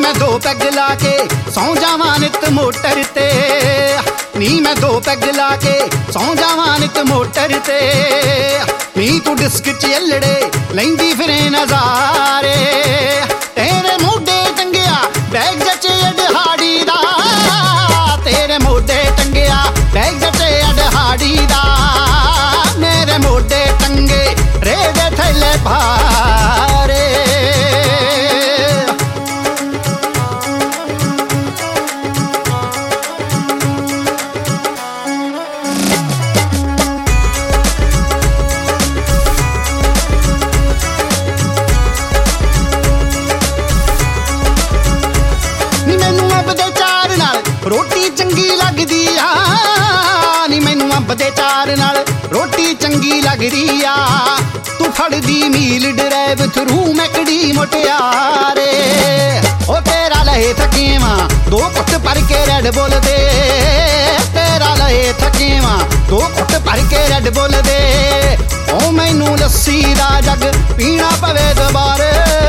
मैं दो पैग ला के सौ जावां नित मोटर ते नी मैं दो पैग ला के सौ जावां नित मोटर ते नी तू डिस्क च एलड़े लैंदी फिरे नज़ारे तेरे मोढे टंगिया बैग जचे अडहाड़ी दा तेरे मोढे टंगिया बैग जचे अडहाड़ी दा मेरे मोढे टंगे रेड़े थैले भारे रोटी चंगी लगदी आ नी मैनू अंब दे चार नाल रोटी चंगी लगदी आ तू फड़दी मील ड्राइव थरू मैकड़ी मुटियारे ओ तेरा लहे थकेवा दो घुट भर के रेड बुल दे तेरा लहे थकेवा दो घुट भर के रेड बुल दे ओ मैनू लस्सी दा जग पीना पवे दोबारे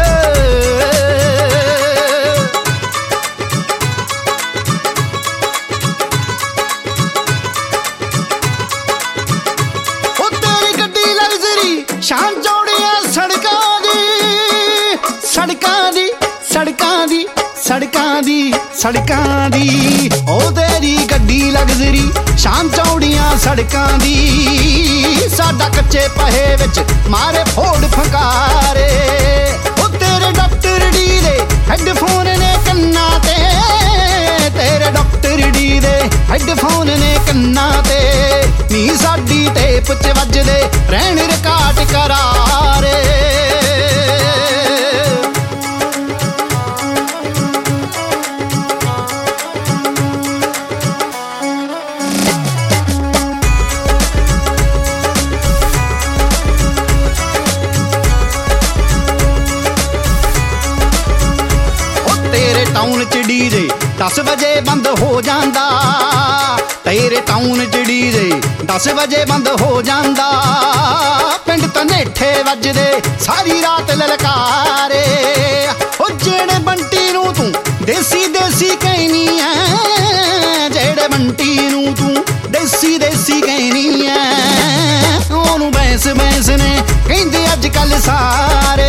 शान चौड़िया सड़कां दी सड़कां दी सड़कां दी सड़कां दी सड़कां दी ओ तेरी गड्डी लग्जरी शान चौड़िया सड़कां दी साडा कच्चे पहे विच मारे फोड़ फंकारे ओ तेरे डॉक्टर डी दे हैडफोन ने कन्ना ते तेरे डॉक्टर डी दे हैडफोन ने कन्ना ते नी साडी टेप च वजदे रहन रिकार्ड करारे तेरे टाउन च डीजे 10 बजे बंद हो जांदा तेरे टाउन च डीजे 10 बजे बंद हो जांदा पिंड तनेठे वजदे सारी रात ललकारे ओ जेड़े बंटी नू तू देसी देसी कहनी है जेड़े बंटी नू तू देसी देसी कहनी है ओनू बैंस बैंस ने कहंदे अज कल सारे